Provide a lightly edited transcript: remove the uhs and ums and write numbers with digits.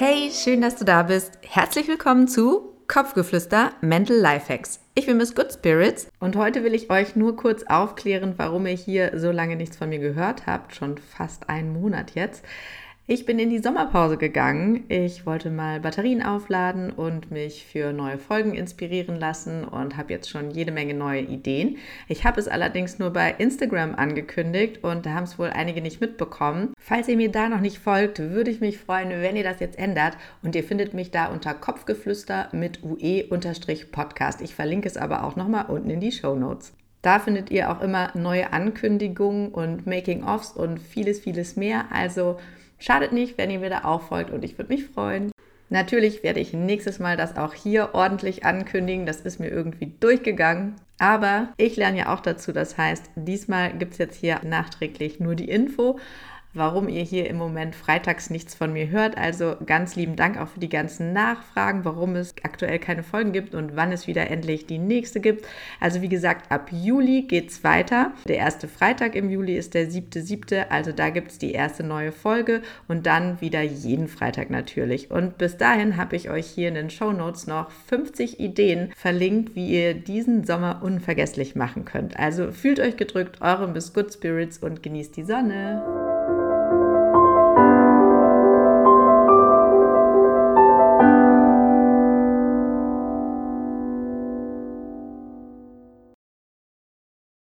Hey, schön, dass du da bist. Herzlich willkommen zu Kopfgeflüster Mental Lifehacks. Ich bin Miss Good Spirits und heute will ich euch nur kurz aufklären, warum ihr hier so lange nichts von mir gehört habt, schon fast einen Monat jetzt. Ich bin in die Sommerpause gegangen. Ich wollte mal Batterien aufladen und mich für neue Folgen inspirieren lassen und habe jetzt schon jede Menge neue Ideen. Ich habe es allerdings nur bei Instagram angekündigt und da haben es wohl einige nicht mitbekommen. Falls ihr mir da noch nicht folgt, würde ich mich freuen, wenn ihr das jetzt ändert. Und ihr findet mich da unter Kopfgeflüster mit UE-Podcast. Ich verlinke es aber auch nochmal unten in die Shownotes. Da findet ihr auch immer neue Ankündigungen und Making-ofs und vieles mehr. Also schadet nicht, wenn ihr mir da auch folgt und ich würde mich freuen. Natürlich werde ich nächstes Mal das auch hier ordentlich ankündigen. Das ist mir irgendwie durchgegangen. Aber ich lerne ja auch dazu. Das heißt, diesmal gibt es jetzt hier nachträglich nur die Info, warum ihr hier im Moment freitags nichts von mir hört. Also ganz lieben Dank auch für die ganzen Nachfragen, warum es aktuell keine Folgen gibt und wann es wieder endlich die nächste gibt. Also wie gesagt, ab Juli geht's weiter. Der erste Freitag im Juli ist der 7.7., also da gibt es die erste neue Folge und dann wieder jeden Freitag natürlich. Und bis dahin habe ich euch hier in den Shownotes noch 50 Ideen verlinkt, wie ihr diesen Sommer unvergesslich machen könnt. Also fühlt euch gedrückt, eure Miss Good Spirits und genießt die Sonne.